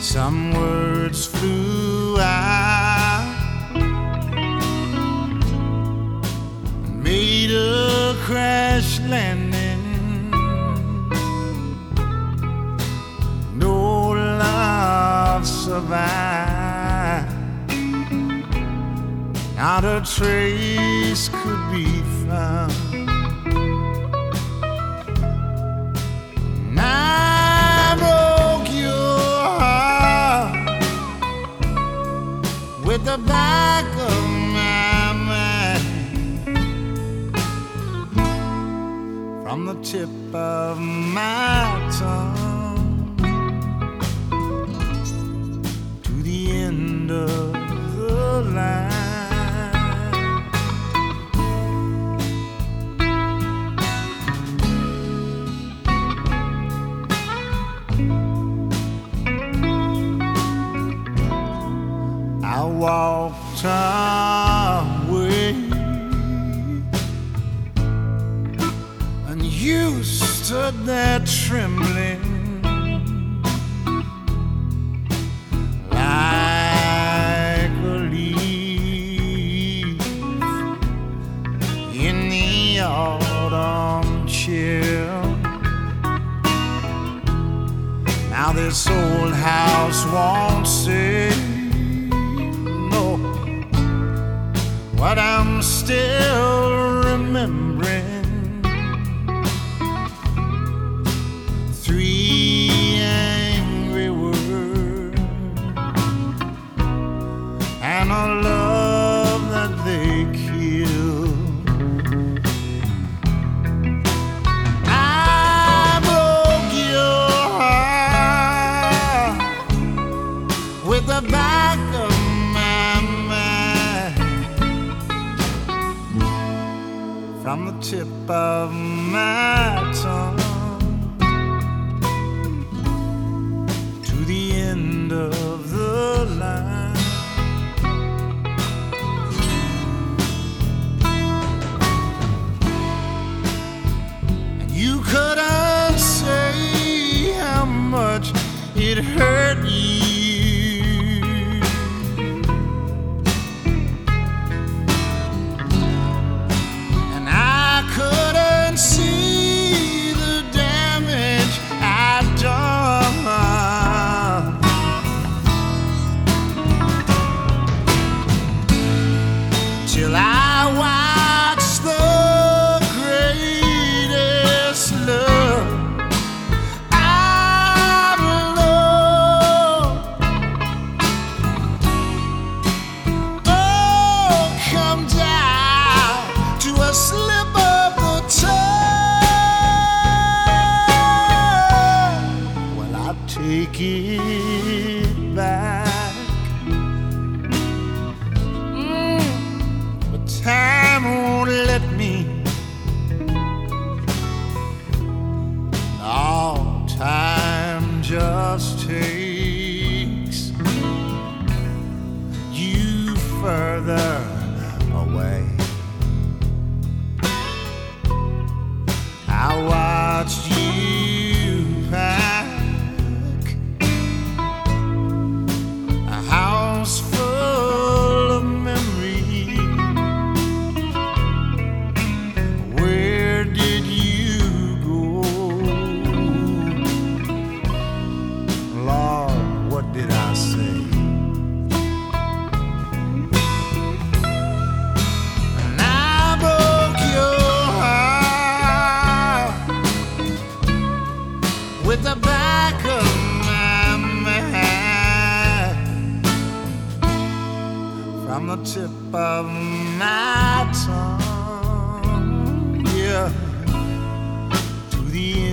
Some words flew out and made a crash landing. No love survived, not a trace could be found. With the back of my mind, from the tip of my tongue to the end of the line. I walked away and you stood there trembling like a leaf in the autumn chill. Now this old house won't say what I'm still remembering. 3 angry words and a love that they killed. I broke your heart with the back of from the tip of my tongue to the end of the line. And you couldn't say how much it hurt you. See the damage I've done till I watched the greatest love I've known. Oh, come down to a slip of the tongue. Take it back, but time won't let me. All time just takes you further away. I watched you pass full of memory. Where did you go? Lord, what did I say? And I broke your heart with the back of my mind, from the tip of my tongue, yeah, to the end.